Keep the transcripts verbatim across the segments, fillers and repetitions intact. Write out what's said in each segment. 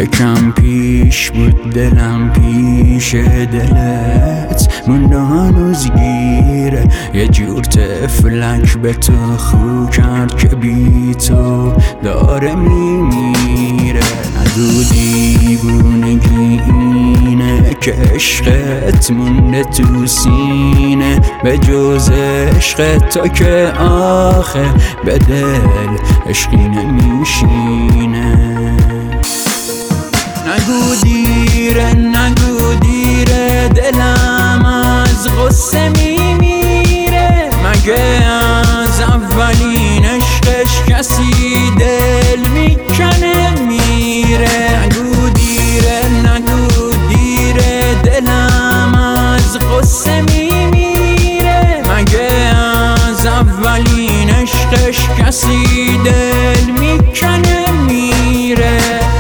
یکم پیش بود دلم پیش دلت مونده هنوز گیره، یه جور تفلک به تو خو کرد که بی تو داره میمیره. نگو دیوونگی اینه که عشقت مونده تو سینه، به جز عشق تو که آخه به دل عشقی نمیشینه. نگو دیره نگو دیره دلم از غصه میمیره، مگه از اولین عشقش کسی دل میکنه میره. نگو دیره نگو دیره دلم از غصه میمیره، مگه از اولین عشقش کسی دل میکنه میره.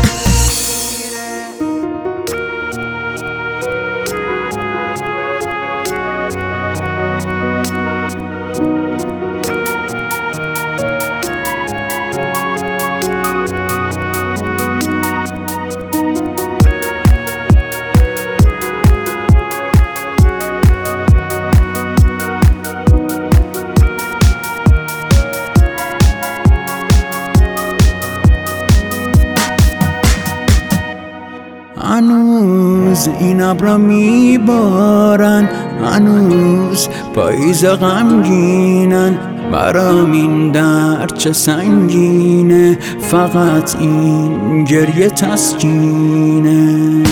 هنوز این ابرا میبارن، هنوز پاییز غمگینن، برام این درد چه سنگینه، فقط این گریه تسکینه.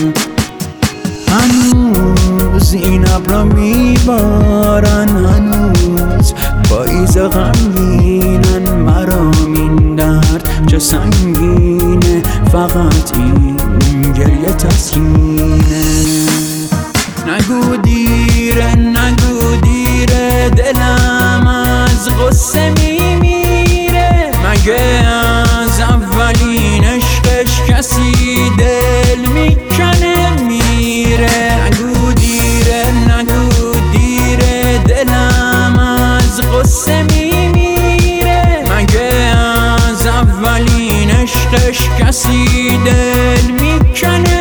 هنوز این ابرا میبارن، هنوز پاییز غمگینن، برام این درد چه سنگینه، فقط این گریه تسکینه. نگو دیره نگو دیره دلم از غصه میمیره، مگه از اولین عشقش کسی دل میکنه میره. نگو دیره نگو دیره دلم از غصه میمیره، مگه از اولین عشقش کسی دل میکنه